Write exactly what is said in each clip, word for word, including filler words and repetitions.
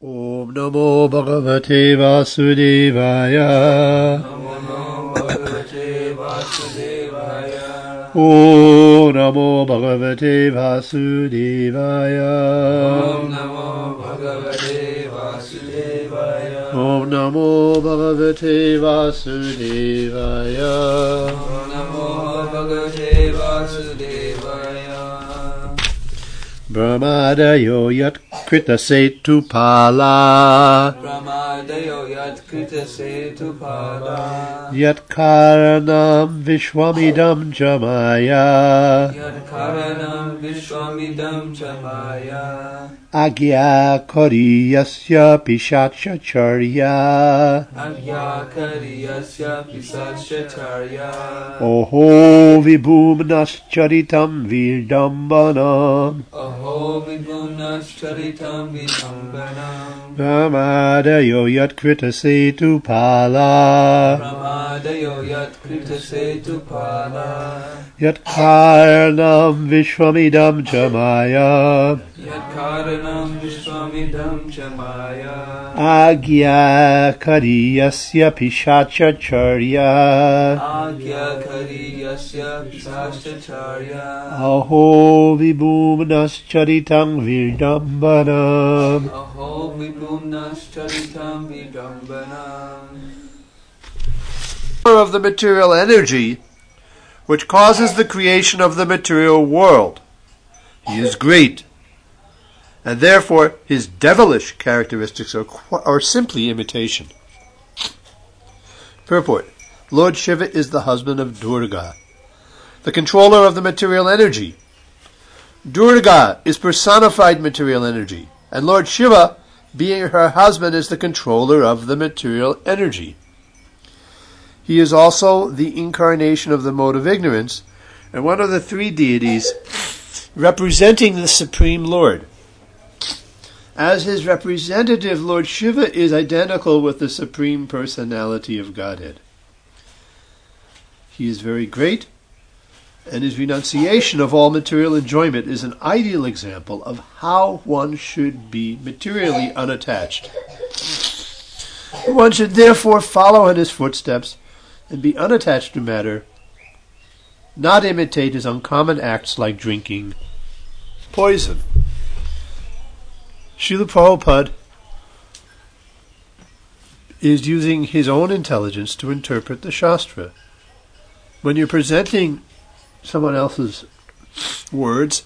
Om Namo Bhagavate Vasudevaya. Om Namo Bhagavate Vasudevaya. Om Namo Bhagavate Vasudevaya. Om Namo Bhagavate Vasudevaya. Om Namo Bhagavate Vasudevaya. Om Namo Bhagavate Vasudevaya. Brahmadayo Yat Krita Setu Pala. Brahmadayo Yat Krita Setu Pala. Yat Karanam Vishwamidam Jamaya. Yat Karanam Vishwamidam Jamaya. Agya Koriyasya Pishachacharya. Agya Kariyasya Pisachacharya. Oho Vibhumnascharitam Virdambanam. Aho Vibhumnascharitam Vidambanam. Brahmadayo Yat Krita Setu Pala. Brahmadayo Yat Krita Setu Pala. Yat Karanam Vishwamidam Jamaya. Yat Karanam Vishwamidam Jamaya. Agya Kariyasya Pishachacharya. Agya Kariyasya Pisachacharya. Aho Vibhumnascharitam Virdambanam. Aho Vibhumnascharitam Vidambanam. Of the material energy which causes the creation of the material world. He is great, and therefore his devilish characteristics are, qu- are simply imitation. Purport. Lord Shiva is the husband of Durga, the controller of the material energy. Durga is personified material energy, and Lord Shiva, being her husband, is the controller of the material energy. He is also the incarnation of the mode of ignorance, and one of the three deities representing the Supreme Lord. As his representative, Lord Shiva is identical with the Supreme Personality of Godhead. He is very great, and his renunciation of all material enjoyment is an ideal example of how one should be materially unattached. One should therefore follow in his footsteps and be unattached to matter, not imitate his uncommon acts like drinking poison. Srila Prabhupada is using his own intelligence to interpret the Shastra. When you're presenting someone else's words,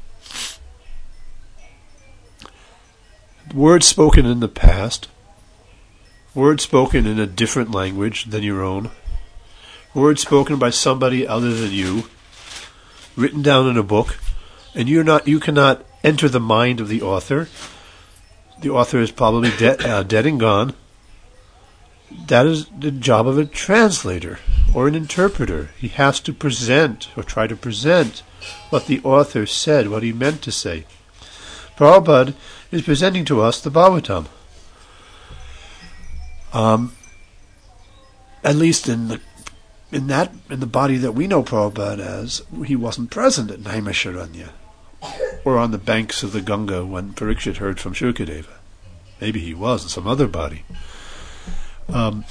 words spoken in the past, words spoken in a different language than your own, words spoken by somebody other than you, written down in a book, and you're not, you cannot enter the mind of the author. The author is probably de- uh, dead and gone. That is the job of a translator or an interpreter. He has to present or try to present what the author said, what he meant to say. Prabhupada is presenting to us the Bhagavatam. Um, at least in the in that in the body that we know Prabhupada as, he wasn't present at Naimisharanya or on the banks of the Ganga when Parikshit heard from Shukadeva. Maybe he was in some other body. Um,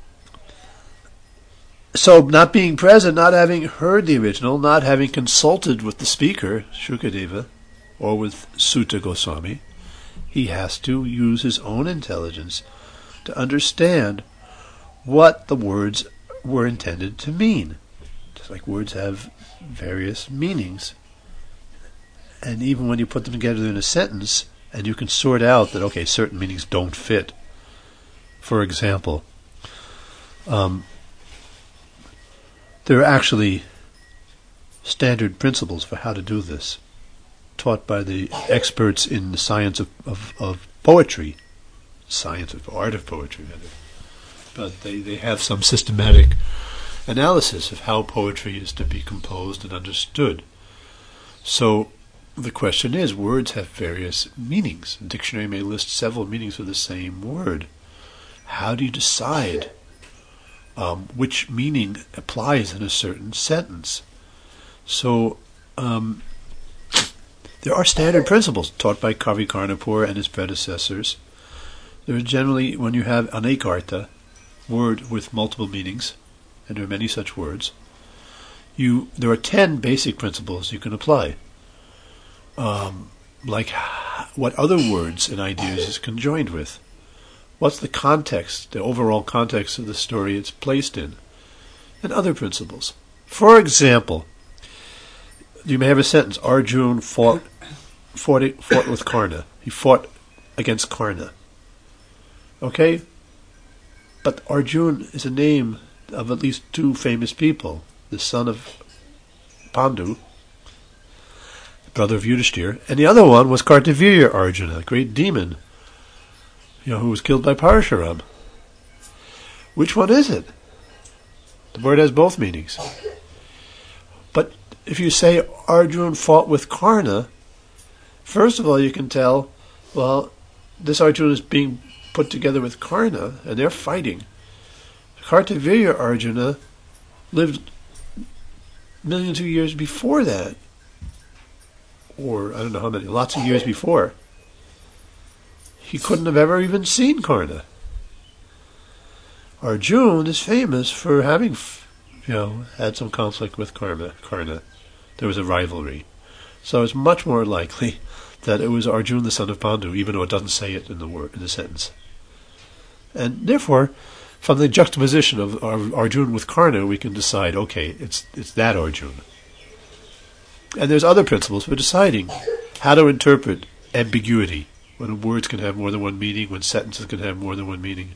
so not being present, not having heard the original, not having consulted with the speaker, Shukadeva, or with Sutta Goswami, he has to use his own intelligence to understand what the words were intended to mean. Just like words have various meanings. And even when you put them together in a sentence, and you can sort out that, okay, certain meanings don't fit. For example, um, there are actually standard principles for how to do this, taught by the experts in the science of, of, of poetry, science of art of poetry, rather. But they, they have some systematic analysis of how poetry is to be composed and understood. So the question is, words have various meanings. A dictionary may list several meanings for the same word. How do you decide um, which meaning applies in a certain sentence? So um, there are standard principles taught by Kavi Karnapur and his predecessors There's generally, when you have anekarta, word with multiple meanings, and there are many such words, you there are ten basic principles you can apply. Um, like what other words and ideas is conjoined with. What's the context, the overall context of the story it's placed in, and other principles. For example, you may have a sentence, Arjuna fought, fought, fought with Karna. He fought against Karna. Okay? But Arjuna is a name of at least two famous people. The son of Pandu, the brother of Yudhishthira, and the other one was Kartavirya Arjuna, a great demon, you know, who was killed by Parashuram. Which one is it? The word has both meanings. But if you say Arjuna fought with Karna, first of all you can tell, well, this Arjuna is being put together with Karna, and they're fighting. Kartavirya Arjuna lived millions of years before that, or I don't know how many, lots of years before. He couldn't have ever even seen Karna. Arjuna is famous for having, you know, had some conflict with Karna. Karna. There was a rivalry. So it's much more likely that it was Arjuna the son of Pandu, even though it doesn't say it in the word in the sentence. And therefore, from the juxtaposition of Arjuna with Karna, we can decide, okay, it's it's that Arjuna. And there's other principles for deciding how to interpret ambiguity, when words can have more than one meaning, when sentences can have more than one meaning.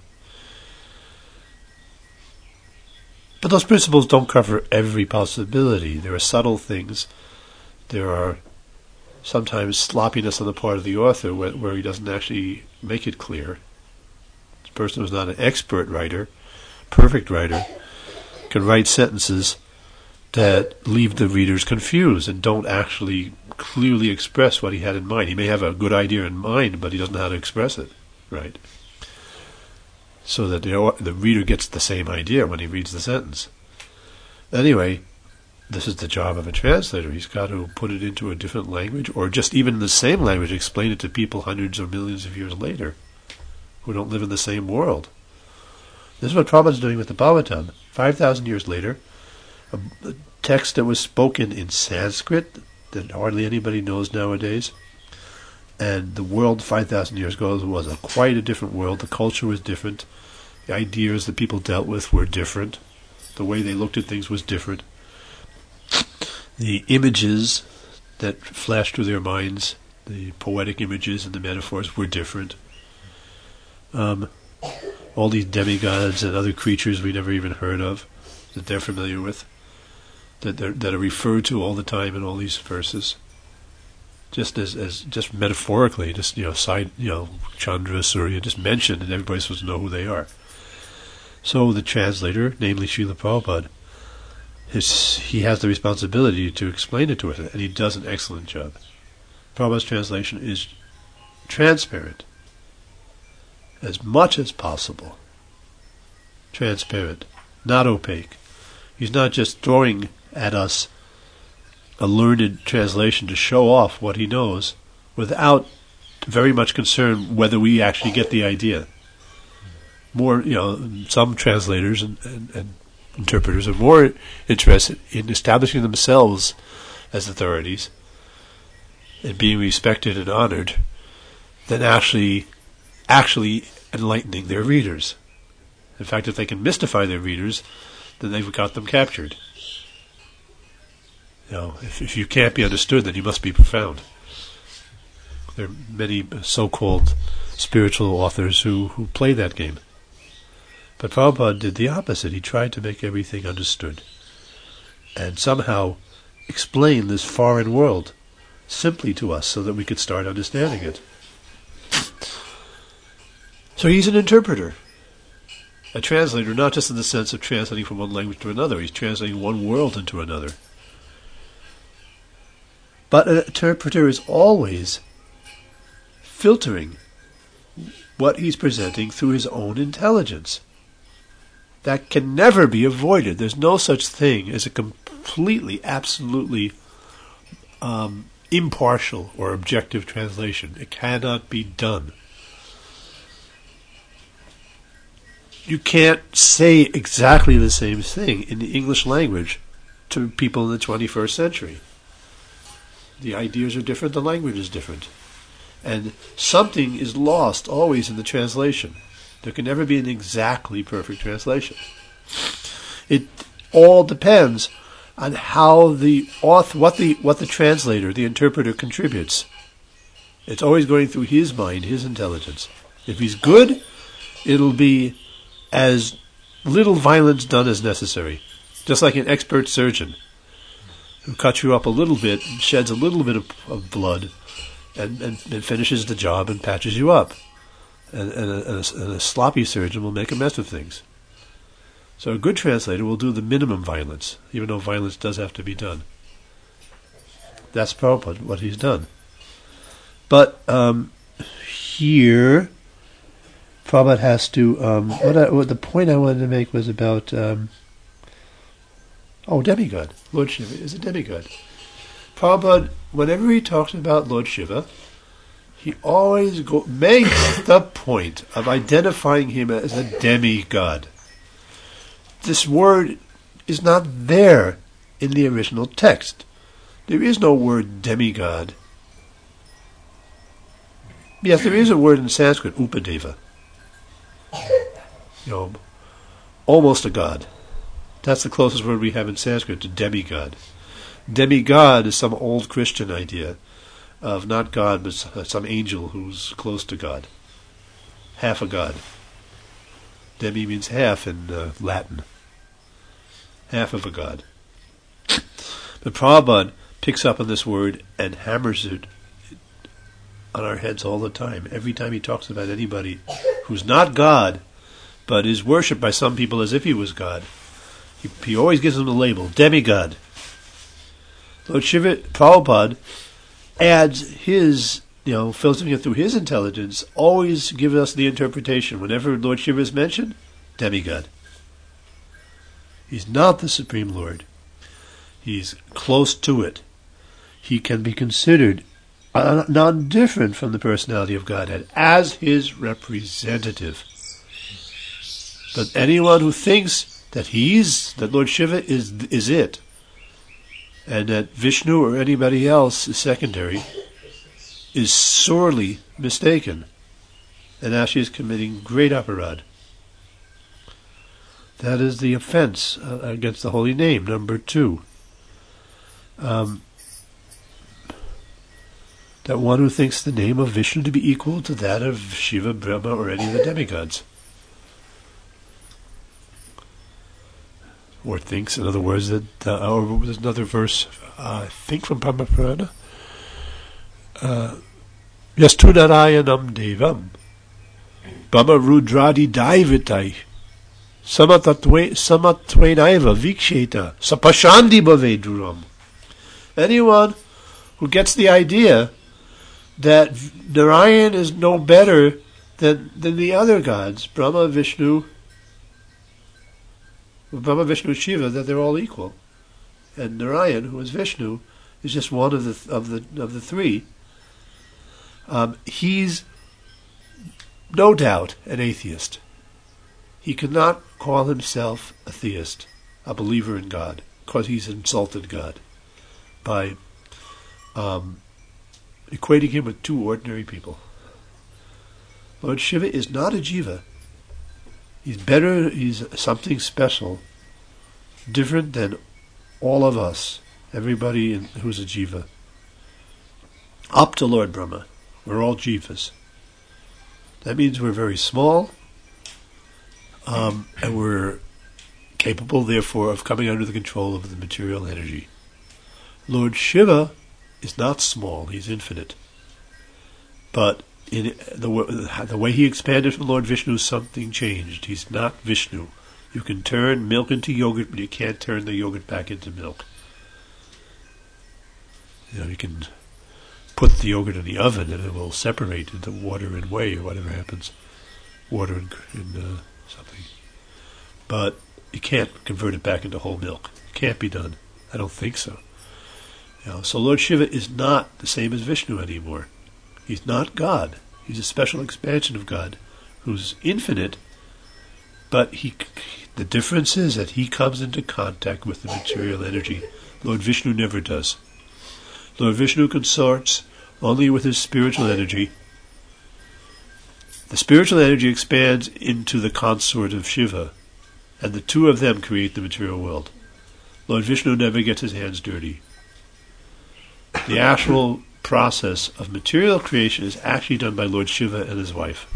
But those principles don't cover every possibility. There are subtle things. There are sometimes sloppiness on the part of the author where, where he doesn't actually make it clear. This person who's not an expert writer, perfect writer, can write sentences that leave the readers confused and don't actually clearly express what he had in mind. He may have a good idea in mind, but he doesn't know how to express it, right? So that the, the reader gets the same idea when he reads the sentence. Anyway, this is the job of a translator. He's got to put it into a different language, or just even in the same language, explain it to people hundreds or millions of years later who don't live in the same world. This is what Prabhupada's doing with the Bhagavatam. Five thousand years later, a, a text that was spoken in Sanskrit that hardly anybody knows nowadays, and the world five thousand years ago was a quite a different world. The culture was different. The ideas that people dealt with were different. The way they looked at things was different. The images that flashed through their minds, the poetic images and the metaphors, were different. Um, all these demigods and other creatures we never even heard of, that they're familiar with, that that are referred to all the time in all these verses. Just as, as just metaphorically, just, you know, side, you know, Chandra, Surya, just mentioned, and everybody's supposed to know who they are. So the translator, namely Srila Prabhupada, his, he has the responsibility to explain it to us, and he does an excellent job. Prabhupada's translation is transparent, as much as possible. Transparent, not opaque. He's not just throwing at us a learned translation to show off what he knows, without very much concern whether we actually get the idea. More, you know, some translators and, and, and interpreters are more interested in establishing themselves as authorities and being respected and honored than actually, actually enlightening their readers. In fact, if they can mystify their readers, then they've got them captured. You know, if, if you can't be understood, then you must be profound. There are many so-called spiritual authors who, who play that game. But Prabhupada did the opposite. He tried to make everything understood and somehow explain this foreign world simply to us so that we could start understanding it. So he's an interpreter, a translator, not just in the sense of translating from one language to another. He's translating one world into another. But an interpreter is always filtering what he's presenting through his own intelligence. That can never be avoided. There's no such thing as a completely, absolutely um, impartial or objective translation. It cannot be done. you can't say exactly the same thing in the English language to people in the twenty-first century. The ideas are different, the language is different. And something is lost always in the translation. There can never be an exactly perfect translation. It all depends on how the author, what the what the translator, the interpreter contributes. It's always going through his mind, his intelligence. If he's good, it'll be as little violence done as necessary. Just like an expert surgeon who cuts you up a little bit, sheds a little bit of, of blood, and, and, and finishes the job and patches you up. And, and, a, and, a, and a sloppy surgeon will make a mess of things. So a good translator will do the minimum violence, even though violence does have to be done. That's probably what he's done. But um, here, Prabhupada has to. Um, what, I, what the point I wanted to make was about. Um, oh, demigod. Lord Shiva is a demigod. Prabhupada, whenever he talks about Lord Shiva, he always go, makes the point of identifying him as a demigod. This word is not there in the original text. There is no word demigod. Yes, there is a word in Sanskrit, upadeva. You know, almost a god. That's the closest word we have in Sanskrit to demigod. Demigod is some old Christian idea of not God, but some angel who's close to God. Half a god. Demi means half in uh, Latin. Half of a god. But Prabhupada picks up on this word and hammers it on our heads all the time. Every time he talks about anybody who's not God, but is worshipped by some people as if he was God, he, he always gives them the label, demigod. Lord Shiva, Prabhupada adds his, you know, filtering it through his intelligence, always gives us the interpretation. Whenever Lord Shiva is mentioned, demigod. He's not the Supreme Lord. He's close to it. He can be considered uh, non-different from the personality of Godhead as his representative. But anyone who thinks that he's, that Lord Shiva is is it, and that Vishnu or anybody else is secondary, is sorely mistaken, and actually is committing great aparad. That is the offense uh, against the holy name, number two. Um, that one who thinks the name of Vishnu to be equal to that of Shiva, Brahma, or any of the demigods. Or thinks, in other words, that, uh, or there's another verse, uh, I think from Padma Purana, uh, Yastu Narayanam Devam, Bama Rudradi Daivitai, Samatvenaiva Viksheta, Sapashandi Bhaveduram. Anyone who gets the idea that Narayan is no better than, than the other gods, Brahma, Vishnu, Brahma, Vishnu, Shiva, that they're all equal, and Narayan, who is Vishnu, is just one of the of the of the three. Um, he's no doubt an atheist. He cannot call himself a theist, a believer in God, because he's insulted God by um, equating him with two ordinary people. Lord Shiva is not a jiva. He's better, he's something special, different than all of us, everybody in, who's a jiva. Up to Lord Brahma. We're all jivas. That means we're very small, um, and we're capable, therefore, of coming under the control of the material energy. Lord Shiva is not small, he's infinite. But in the, the way he expanded from Lord Vishnu, something changed. He's not Vishnu. You can turn milk into yogurt, but you can't turn the yogurt back into milk. You know, you can put the yogurt in the oven and it will separate into water and whey or whatever happens. Water and, and uh, something. But you can't convert it back into whole milk. It can't be done. I don't think so. You know, so Lord Shiva is not the same as Vishnu anymore. He's not God. He's a special expansion of God who's infinite, But he, the difference is that he comes into contact with the material energy. Lord Vishnu never does. Lord Vishnu consorts only with his spiritual energy. The spiritual energy expands into the consort of Shiva, and the two of them create the material world. Lord Vishnu never gets his hands dirty. The actual process of material creation is actually done by Lord Shiva and his wife,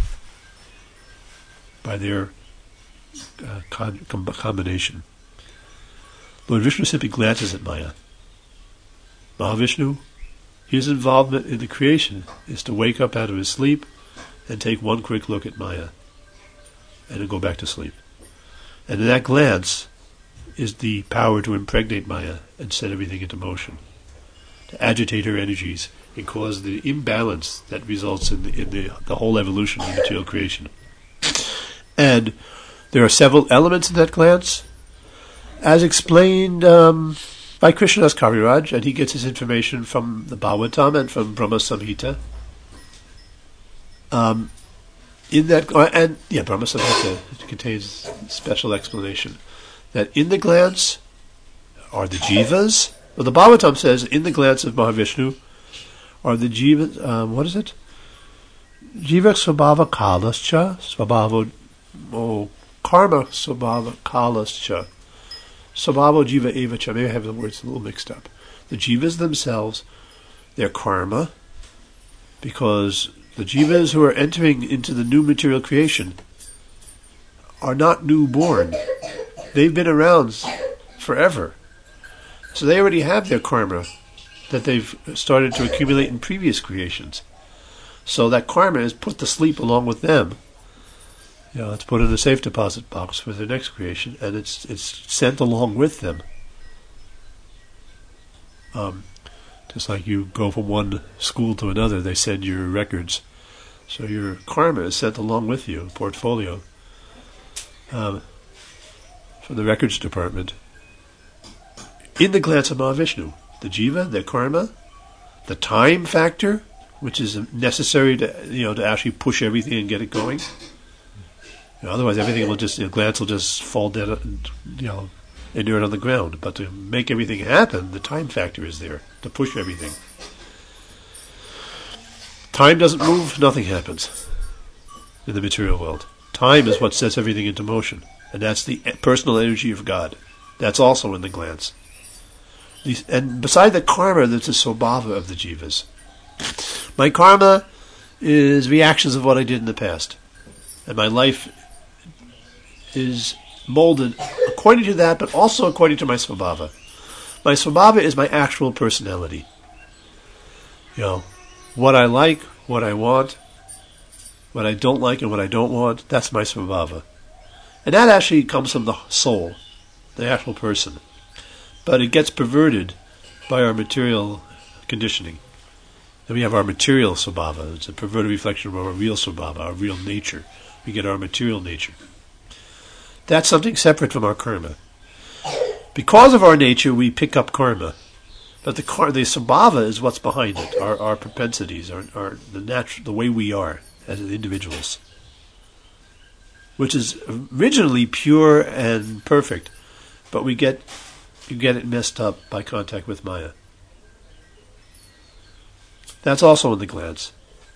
by their uh, con- com- combination. Lord Vishnu simply glances at Maya. Mahavishnu, his involvement in the creation is to wake up out of his sleep and take one quick look at Maya, and then go back to sleep. And in that glance is the power to impregnate Maya and set everything into motion, to agitate her energies and cause the imbalance that results in the, in the, the whole evolution of material creation. And there are several elements in that glance, as explained um, by Krishnadas Kaviraj, and he gets his information from the Bhagavatam and from Brahma Samhita. Um, in that, uh, and yeah, Brahma Samhita contains special explanation that in the glance are the jivas. Well, the Bhagavatam says in the glance of Mahavishnu are the jivas. Um, what is it? Jiva svabhava kalascha svabhava oh, karma svabhava kalascha svabhava jiva evacha. Maybe I have the words a little mixed up. The jivas themselves, their karma, because the jivas who are entering into the new material creation are not newborn. They've been around forever. So they already have their karma that they've started to accumulate in previous creations. So that karma is put to sleep along with them. You know, it's put in a safe deposit box for their next creation, and it's it's sent along with them. Um, just like you go from one school to another, they send your records. So your karma is sent along with you, a portfolio, um, from the records department. In the glance of Mahavishnu, the jiva, the karma, the time factor, which is necessary to you know to actually push everything and get it going. You know, otherwise, everything will just, you know, glance will just fall dead, and, you know, inert on the ground. But to make everything happen, the time factor is there to push everything. Time doesn't move, nothing happens in the material world. Time is what sets everything into motion, and that's the personal energy of God. That's also in the glance. These, and beside the karma, there's the svabhava of the jivas. My karma is reactions of what I did in the past, and my life is molded according to that, but also according to my svabhava. My svabhava is my actual personality. You know, what I like, what I want, what I don't like, and what I don't want, that's my svabhava. And that actually comes from the soul, the actual person. But it gets perverted by our material conditioning. Then we have our material svabhava. It's a perverted reflection of our real svabhava, our real nature. We get our material nature. That's something separate from our karma. Because of our nature, we pick up karma. But the kar- the svabhava is what's behind it, our, our propensities, our, our the natu- the way we are as individuals, which is originally pure and perfect, but we get you get it messed up by contact with Maya. That's also in the glance.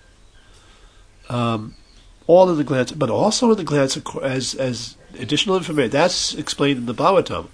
Um, all in the glance, but also in the glance as as additional information. That's explained in the Bhagavatam.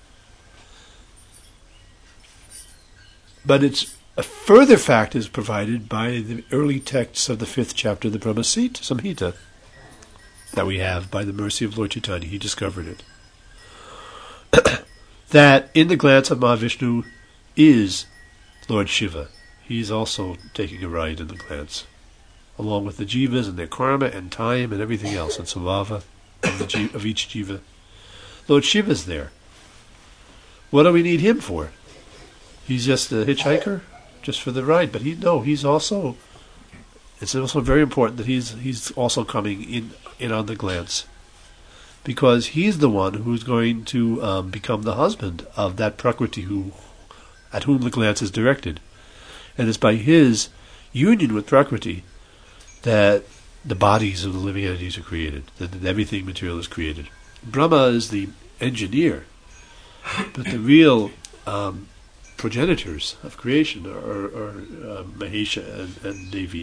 But it's a further fact is provided by the early texts of the fifth chapter of the Brahma Samhita that we have by the mercy of Lord Chaitanya. He discovered it. That in the glance of Mahavishnu is Lord Shiva. He's also taking a ride in the glance, along with the jivas and their karma and time and everything else, and svabhava of, the ji- of each jiva. Lord Shiva's there. What do we need him for? He's just a hitchhiker, just for the ride. But he no, he's also. It's also very important that he's he's also coming in in on the glance, because he's the one who's going to um, become the husband of that Prakriti who, at whom the glance is directed, and it's by his union with Prakriti that the bodies of the living entities are created, that, that everything material is created. Brahma is the engineer, but the real um, progenitors of creation are, are uh, Mahesha and, and Devi.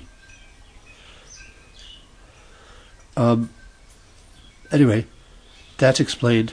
Um, anyway, that's explained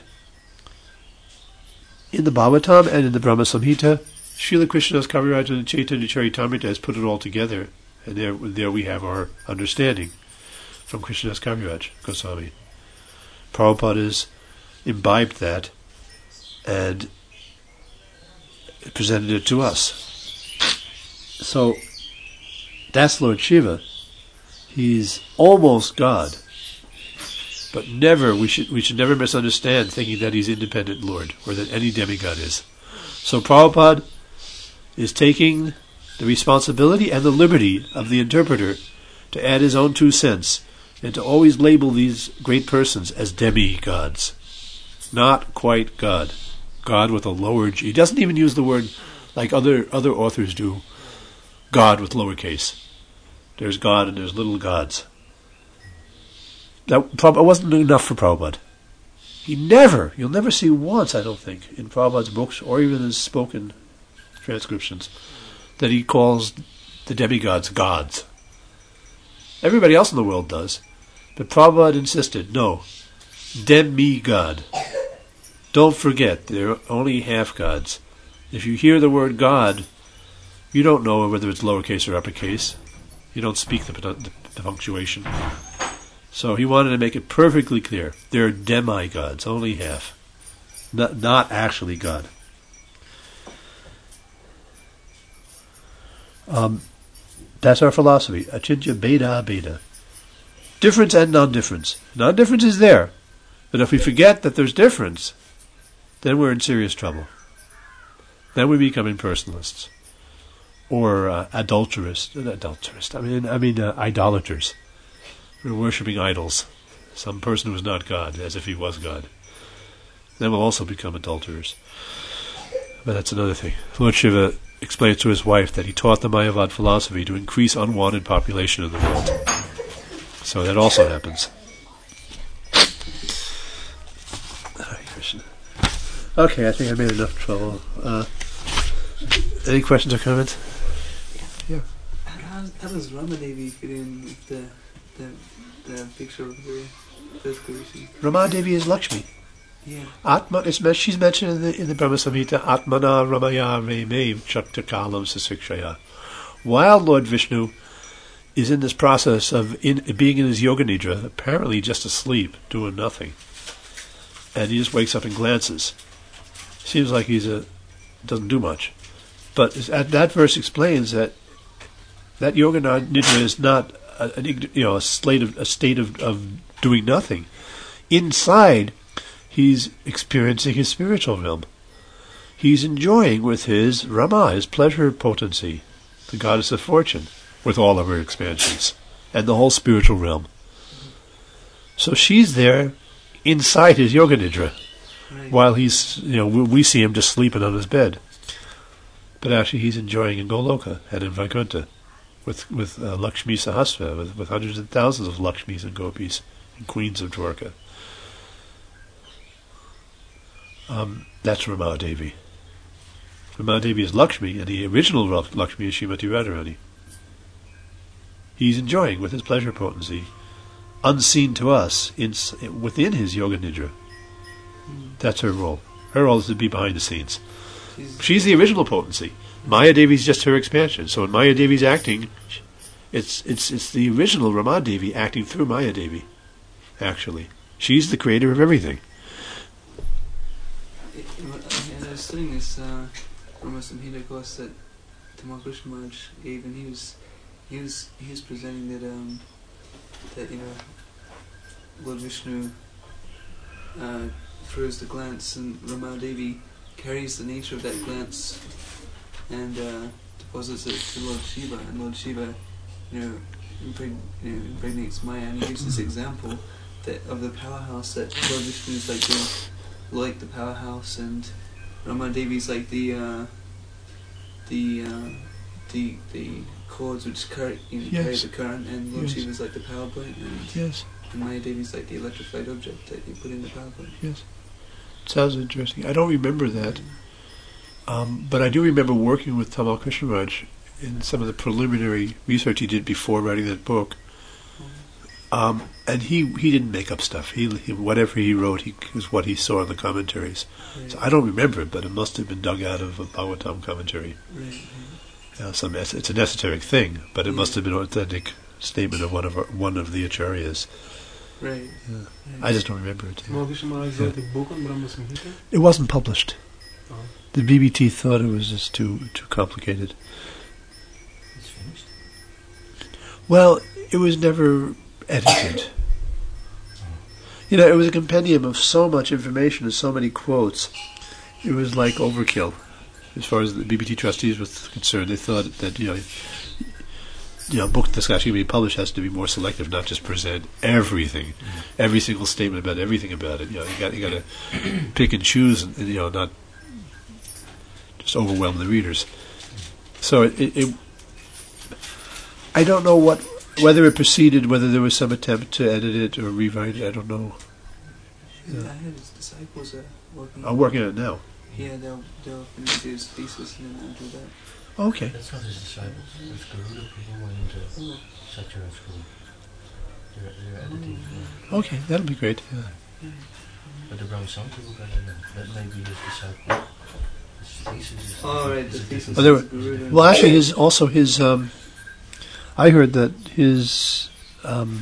in the Bhagavatam and in the Brahma Samhita. Srila Krishnadas Kaviraj and Chaitanya Charitamrita has put it all together, and there, there we have our understanding from Krishnadas Kaviraj Goswami. Prabhupada has imbibed that and presented it to us. So that's Lord Shiva. He's almost God, but never we should we should never misunderstand thinking that he's independent Lord or that any demigod is. So Prabhupada is taking the responsibility and the liberty of the interpreter to add his own two cents and to always label these great persons as demigods. Not quite God. God with a lower G. He doesn't even use the word like other other authors do, God with lowercase. There's God and there's little gods. That wasn't enough for Prabhupada. He never, you'll never see once, I don't think, in Prabhupada's books or even his spoken transcriptions, that he calls the demigods gods. Everybody else in the world does. But Prabhupada insisted, no, demigod. Don't forget, they're only half-gods. If you hear the word God, you don't know whether it's lowercase or uppercase. You don't speak the, the, the punctuation. So he wanted to make it perfectly clear. They're demigods, only half. Not, not actually God. Um, that's our philosophy. Achintya Beda Beda. Difference and non-difference. Non-difference is there. But if we forget that there's difference, then we're in serious trouble. Then we become impersonalists. Or uh, adulterists. Not adulterists. I mean, I mean uh, idolaters. We're worshipping idols. Some person who is not God, as if he was God. Then we'll also become adulterers. But that's another thing. Lord Shiva explains to his wife that he taught the Mayavad philosophy to increase unwanted population in the world. So that also happens. Hare Krishna. Okay, I think I made enough trouble. Uh, any questions or comments? Yeah. How, how does Ramadevi fit in with the, the, the picture of the first creation? Ramadevi is Lakshmi. Yeah. Atma is she's mentioned in the in the Brahma Samhita. Atmana Ramaya Reme Chaktakalam Sasikshaya. While Lord Vishnu is in this process of in, being in his yoga nidra, apparently just asleep, doing nothing, and he just wakes up and glances. Seems like he's a doesn't do much, but that, that verse explains that that yoga nidra is not a, a, you know a state of a state of, of doing nothing. Inside, he's experiencing his spiritual realm. He's enjoying with his Rama, his pleasure potency, the goddess of fortune, with all of her expansions, and the whole spiritual realm. So she's there inside his yoga nidra, right, while he's, you know, we, we see him just sleeping on his bed. But actually he's enjoying in Goloka and in Vaikuntha, with, with uh, Lakshmi Sahasra, with, with hundreds of thousands of Lakshmis and Gopis and queens of Dwarka. Um, that's Ramadevi. Ramadevi is Lakshmi, and the original Lakshmi is Srimati Radharani. He's enjoying with his pleasure potency, unseen to us, in, within his yoga nidra. Mm. That's her role. Her role is to be behind the scenes. She's, She's the original potency. Maya Devi's just her expansion. So when Maya Devi's acting, it's it's it's the original Ramadevi acting through Maya Devi. Actually, she's the creator of everything. And I was studying this uh, Brahma Samhita course that Tamal Krishna Maharaj gave, and he was he was he was presenting that um that you know Lord Vishnu uh, throws the glance, and Ramadevi carries the nature of that glance and uh, deposits it to Lord Shiva, and Lord Shiva, you know, impreg- you know impregnates Maya, and he gives this example that of the powerhouse that Lord Vishnu is like the like the powerhouse, and Ramadevi's like the uh, the uh, the the cords which carry you know, yes. carry the current, and Lord yes. Shiva's like the power plant. And yes. and Maya Devi's like the electrified object that you put in the PowerPoint. Yes. Sounds interesting. I don't remember that. Um, but I do remember working with Tamal Krishnaraj in some of the preliminary research he did before writing that book. Um, and he, he didn't make up stuff. He, he whatever he wrote he was what he saw in the commentaries. Right. So I don't remember it, but it must have been dug out of a Bhagavatam commentary. Right, right. Uh, some es- it's an esoteric thing, but it Yeah. must have been an authentic statement of one of our, one of the acharyas. Right. Yeah. right. I just don't remember it. Tamal Krishnaraj wrote a book on Brahma Samhita. It wasn't published. Oh. The B B T thought it was just too too complicated. It's finished. Well, it was never edited. You know, it was a compendium of so much information and so many quotes. It was like overkill, as far as the B B T trustees were concerned. They thought that you know, you know, a book that's actually going to be published has to be more selective, not just present everything, every single statement about everything about it. You know, you got you got to pick and choose, and, and you know, not just overwhelm the readers. So it, it, it, I don't know what whether it proceeded, whether there was some attempt to edit it or rewrite it. I don't know. Yeah. Yeah. I had his disciples uh, working. I'm working on it now. Yeah, they'll they'll finish his thesis and then they'll do that. Okay. That's not his disciples. It's Garuda Prabhu and uh, Oh. Satyaraj Guru. They're, they're editing. Oh. Okay, that'll be great. Yeah. Yeah. But the Brahma Samhita book, I don't know. That may be his disciple. His thesis is... Oh, right, the is a thesis. different- Oh, there were- is Garuda. Well, actually, his also his. Um, I heard that his um,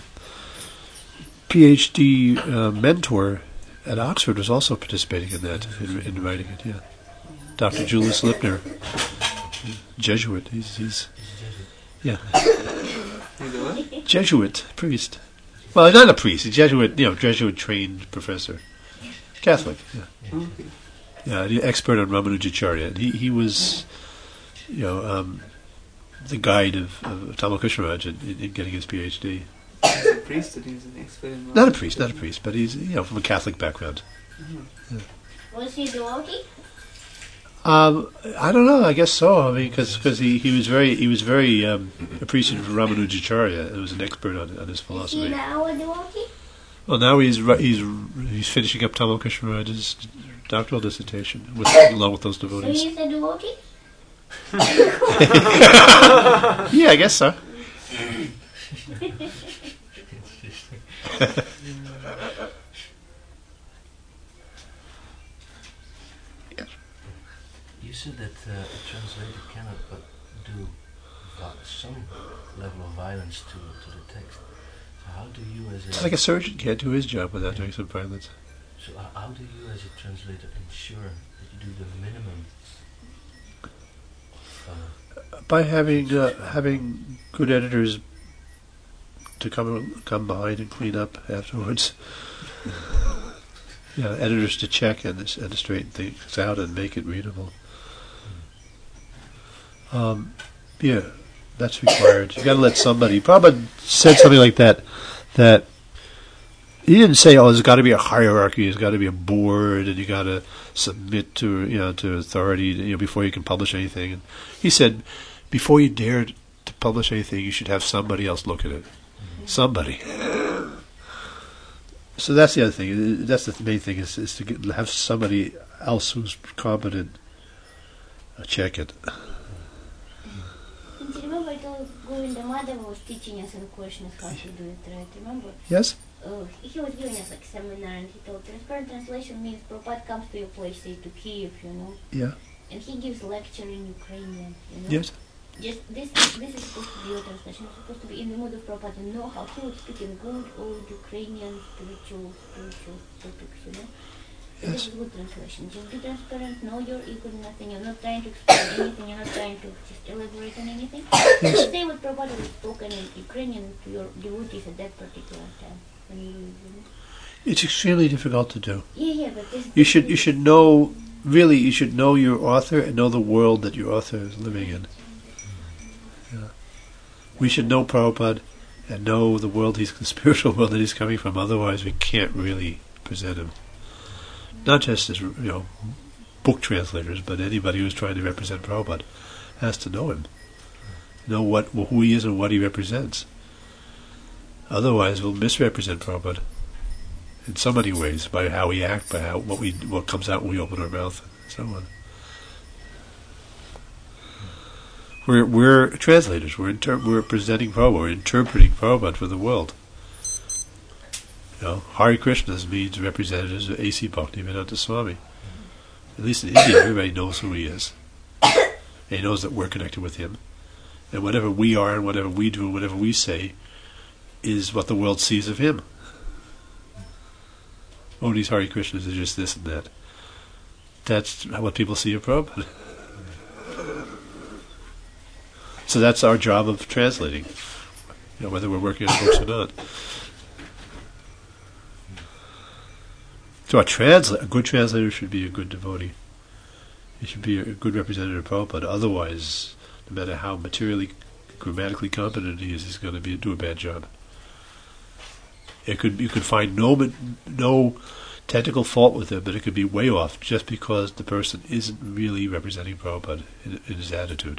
PhD uh, mentor at Oxford was also participating in that, in, in writing it. Yeah, Doctor Julius Lipner, Jesuit. He's, he's He's a Jesuit. yeah, You go what? Jesuit priest. Well, not a priest. A Jesuit, you know, Jesuit trained professor, Catholic. Yeah. Oh, okay. Yeah, the expert on Ramanujacharya. And he, he was, you know, um, the guide of, of Tamal Krishnaraj in, in, in getting his PhD. He's a priest and he's an expert in Not a priest, not a priest, but he's, you know, from a Catholic background. Mhm. Was he devotee? Um, I don't know. I guess so. I mean, because he, he was very he was very um, appreciative of Ramanujacharya. He was an expert on, on his Is he philosophy. now a devotee? Well, now he's ri- he's he's finishing up Tamal Krishnaraj's doctoral dissertation with along with those So devotees. he's a devotee? Yeah, I guess so. You said that uh, a translator cannot but do vi- some level of violence to, to the text. So how do you as a... It's like a surgeon can't do his job without doing some violence. So how, how do you as a translator ensure that you do the minimum? Uh, By having uh, having good editors to come come behind and clean up afterwards. Yeah, editors to check and and to straighten things out and make it readable. Um, yeah, that's required. You got to let somebody. Prabhupada said something like that. That he didn't say, "Oh, there's got to be a hierarchy. There's got to be a board, and you got to submit to you know to authority you know before you can publish anything." And he said, "Before you dare to publish anything, you should have somebody else look at it. Somebody." So that's the other thing. That's the main thing is, is to get, have somebody else who's competent uh, check it. And you remember I told Govinda Madhava was teaching us in Krishna how to do it, right? Remember? Yes. Uh, he was giving us like seminar and he told transparent translation means Prabhupada comes to your place, say to Kiev, you know, Yeah. and he gives lecture in Ukrainian, you know. Yes. Just this is this is supposed to be your translation. It's supposed to be in the mood of Prabhupada and know how he would speak in good old Ukrainian spiritual spiritual topics, you know. So Yes. this is good translation. Just be transparent, know your ego, nothing. You're not trying to explain anything. You're not trying to just elaborate on anything. Yes. Just say what Prabhupada was spoken in Ukrainian to your devotees at that particular time. When you, you know. It's extremely difficult to do. Yeah, yeah, but this. You should you should know really you should know your author and know the world that your author is living in. Yeah. We should know Prabhupada and know the world he's the spiritual world that he's coming from. Otherwise, we can't really present him. Not just as you know, book translators, but anybody who's trying to represent Prabhupada has to know him, know what who he is and what he represents. Otherwise, we'll misrepresent Prabhupada in so many ways, by how we act, by how what we what comes out when we open our mouth, and so on. We're we're translators. We're inter- we're presenting Prabhupada. We're interpreting Prabhupada for the world. You know, Hare Krishnas means representatives of A C Bhaktivedanta Swami. At least in India, everybody knows who he is. And he knows that we're connected with him. And whatever we are, and whatever we do, and whatever we say, is what the world sees of him. Oh, these Hare Krishnas are just this and that. That's what people see of Prabhupada. So that's our job of translating, you know, whether we're working on books or not. So a, transla- a good translator should be a good devotee. He should be a good representative of Prabhupada. Otherwise, no matter how materially, grammatically competent he is, he's going to be do a bad job. It could you could find no no technical fault with it, but it could be way off just because the person isn't really representing Prabhupada in, in his attitude.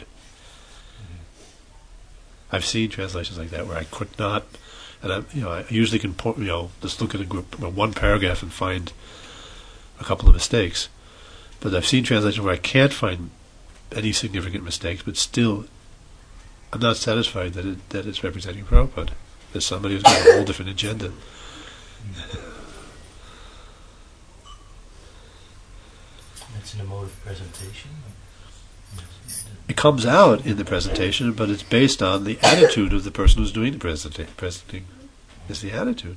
Mm-hmm. I've seen translations like that where I could not, and I you know I usually can po- you know just look at a group one paragraph and find a couple of mistakes, but I've seen translations where I can't find any significant mistakes, but still I'm not satisfied that it that it's representing Prabhupada. There's somebody who's got a whole different agenda. That's in the mode of presentation? It comes out in the presentation, but it's based on the attitude of the person who's doing the presenta- presenting. It's the attitude.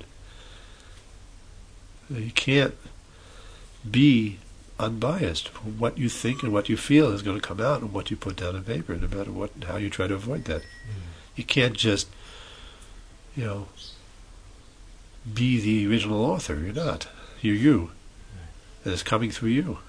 You can't be unbiased. What you think and what you feel is going to come out in what you put down on paper, no matter what, how you try to avoid that. Mm. You can't just you know, be the original author. You're not. You're you. And it's coming through you.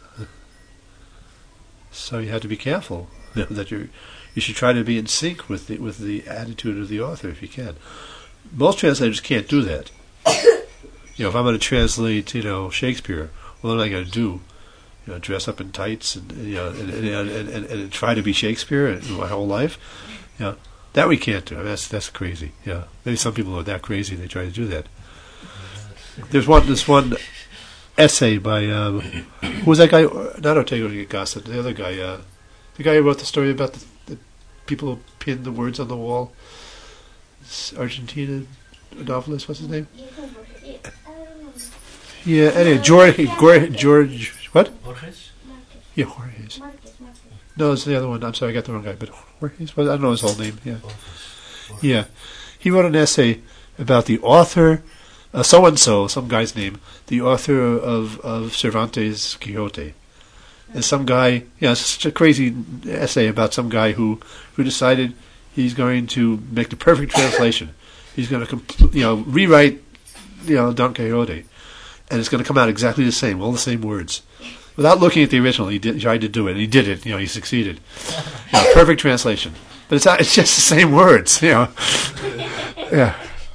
So you have to be careful that you you should try to be in sync with the with the attitude of the author if you can. Most translators can't do that. You know, if I'm going to translate, you know, Shakespeare, what am I going to do? You know, dress up in tights and you know and and, and, and, and try to be Shakespeare my whole life? You know, that we can't do. I mean, that's that's crazy. Yeah, maybe some people are that crazy they try to do that. There's one. There's one essay by um, who was that guy? Not Ortega Gasset. The other guy. Uh, the guy who wrote the story about the, the people who pinned the words on the wall. It's Argentina novelist. What's his name? Yeah. Anyway, George. George. George what? Borges. Yeah, Borges. No, it's the other one. I'm sorry, I got the wrong guy. But Borges. I don't know his whole name. Yeah. Yeah. He wrote an essay about the author. Uh, so-and-so, some guy's name, the author of, of Cervantes' Quixote. And some guy, you know, it's such a crazy essay about some guy who, who decided he's going to make the perfect translation. He's going to, compl- you know, rewrite, you know, Don Quixote. And it's going to come out exactly the same, all the same words. Without looking at the original, he, did, he tried to do it, and he did it, you know, he succeeded. You know, perfect translation. But it's not, it's just the same words, you know. Yeah.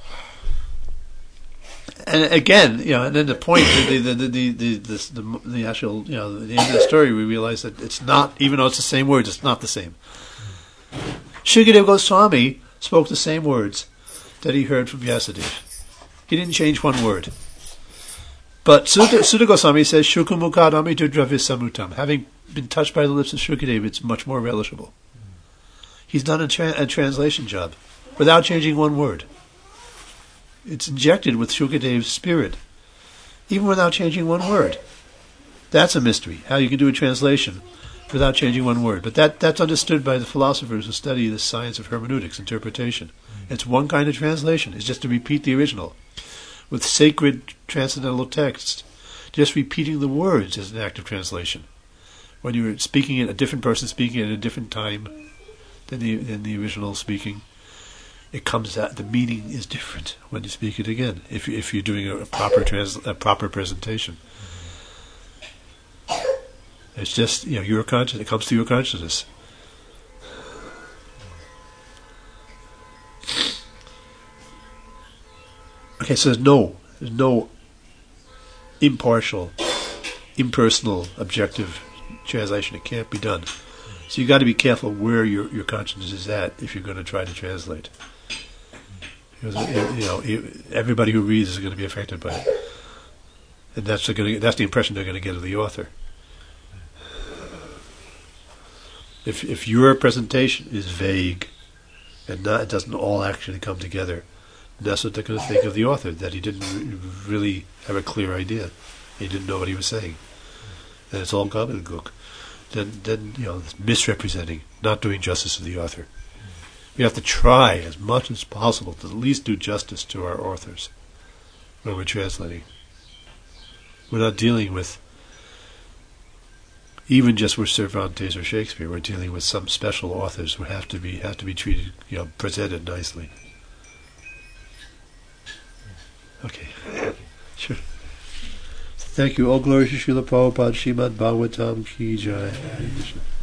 And again, you know, and then the point, the the the the the, the, the, the actual, you know, the end of the story, we realize that it's not, even though it's the same words, it's not the same. Shukadeva Goswami spoke the same words that he heard from Vyasadeva. He didn't change one word. But Sutta, Sutta Goswami says, Shukamukadami tu dravisamutam. Having been touched by the lips of Shukadeva, it's much more relishable. He's done a, tra- a translation job without changing one word. It's injected with Shukadeva's spirit, even without changing one word. That's a mystery, how you can do a translation without changing one word. But that, that's understood by the philosophers who study the science of hermeneutics, interpretation. It's one kind of translation. It's just to repeat the original. With sacred transcendental texts, just repeating the words is an act of translation. When you're speaking it, a different person speaking it at a different time than the, than the original speaking, it comes out, the meaning is different when you speak it again, if you, if you're doing a, a proper trans, a proper presentation. It's just, you know, your conscious, it comes through your consciousness. Okay, so there's no, there's no impartial, impersonal, objective translation. It can't be done. So you've got to be careful where your, your consciousness is at if you're going to try to translate. It was, it, you know, it, everybody who reads is going to be affected by it, and that's the going that's the impression they're going to get of the author. If if your presentation is vague, and not, it doesn't all actually come together, that's what they're going to think of the author, that he didn't re- really have a clear idea. He didn't know what he was saying. And it's all gobbledygook. Then, then you know, it's misrepresenting, not doing justice to the author. We have to try as much as possible to at least do justice to our authors when we're translating. We're not dealing with, even just with Cervantes or Shakespeare, we're dealing with some special authors who have to be have to be treated, you know, presented nicely. Okay. Sure. Thank you. All glory to Srila Prabhupada, Srimad Bhagavatam Ki Jai.